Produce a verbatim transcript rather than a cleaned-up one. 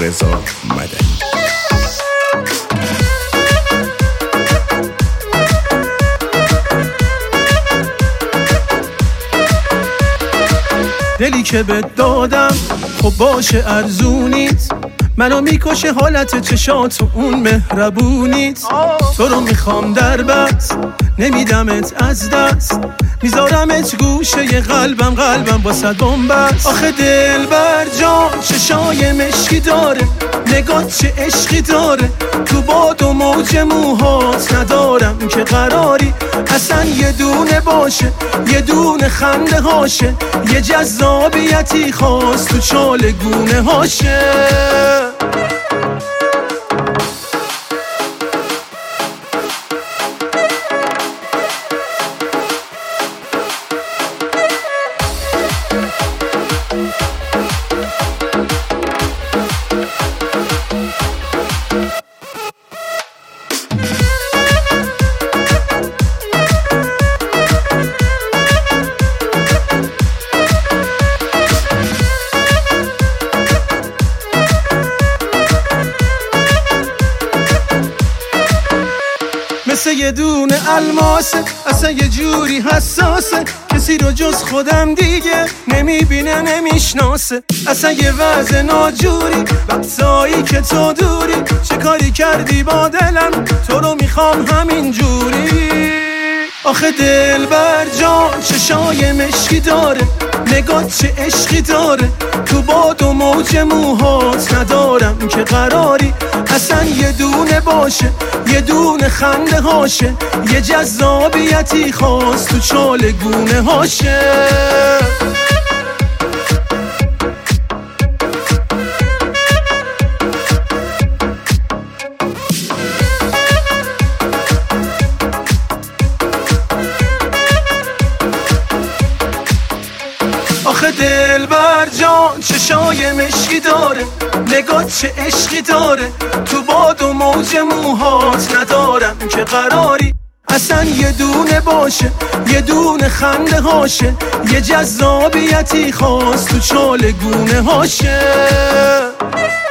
رضا مدنی. دلی که بهت دادم خب باشه ارزونیت، منو میکشه حالت چشات و اون مهربونیت. تو رو میخوام در بس نمیدمت از دست، میذارمت گوشه قلبم قلبم با صد بنبست. آخه دل بر جان چشای مشکی داره، نگات چه عشقی داره، تو باد و موج موهات ندارم که قراری اصلا یه دونه باشه، یه دونه خنده هاشه، یه جذابیتی خاص تو چال گونه هاشه. مثل یه دونه الماسه، اصلا یه جوری حساسه، کسی رو جز خودم دیگه نمیبینه نمیشناسه. اصلا یه وضع ناجوری وقتایی که تو دوری، چه کاری کردی با دلم تو رو میخوام همین جوری. آخه دل بر جان چشای مشکی داره، نگات چه عشقی داره، تو باد و موج موهات ندارم که قراری اصلا یه دونه باشه، یه دونه خنده هاشه، یه جذابیتی خاص تو چال گونه هاشه. آخه دل بر جان چشای مشکی داره، نگات چه عشقی داره، تو باد و موج موهات ندارم که قراری اصلا یه دونه باشه، یه دونه خنده هاشه، یه جذابیتی خاص تو چال گونه هاشه.